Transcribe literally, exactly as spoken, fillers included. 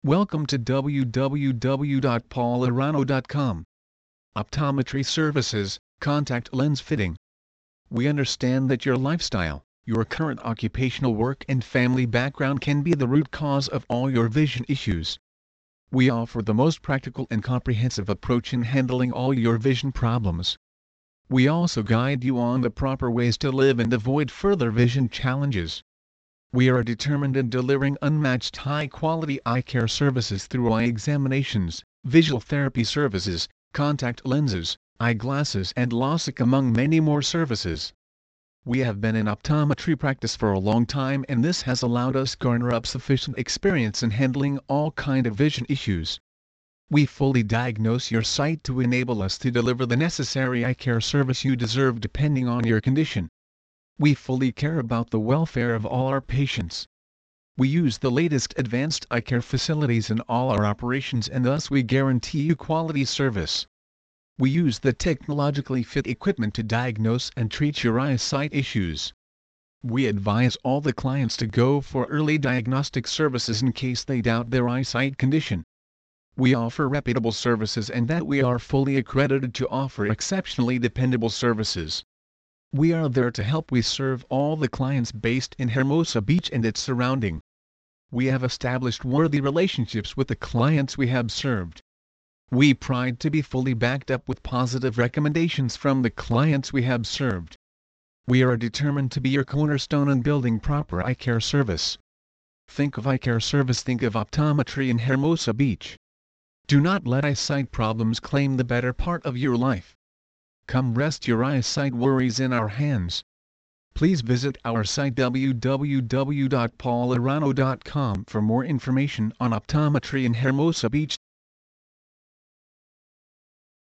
Welcome to w w w dot paul arano dot com. Optometry Services, Contact Lens Fitting. We understand that your lifestyle, your current occupational work and family background can be the root cause of all your vision issues. We offer the most practical and comprehensive approach in handling all your vision problems. We also guide you on the proper ways to live and avoid further vision challenges. We are determined in delivering unmatched high-quality eye care services through eye examinations, visual therapy services, contact lenses, eyeglasses and LASIK among many more services. We have been in optometry practice for a long time and this has allowed us garner up sufficient experience in handling all kind of vision issues. We fully diagnose your sight to enable us to deliver the necessary eye care service you deserve depending on your condition. We fully care about the welfare of all our patients. We use the latest advanced eye care facilities in all our operations and thus we guarantee you quality service. We use the technologically fit equipment to diagnose and treat your eyesight issues. We advise all the clients to go for early diagnostic services in case they doubt their eyesight condition. We offer reputable services and that we are fully accredited to offer exceptionally dependable services. We are there to help. We serve all the clients based in Hermosa Beach and its surrounding. We have established worthy relationships with the clients we have served. We pride to be fully backed up with positive recommendations from the clients we have served. We are determined to be your cornerstone in building proper eye care service. Think of eye care service, think of optometry in Hermosa Beach. Do not let eyesight problems claim the better part of your life. Come rest your eyesight worries in our hands. Please visit our site w w w dot paul arano dot com for more information on optometry in Hermosa Beach.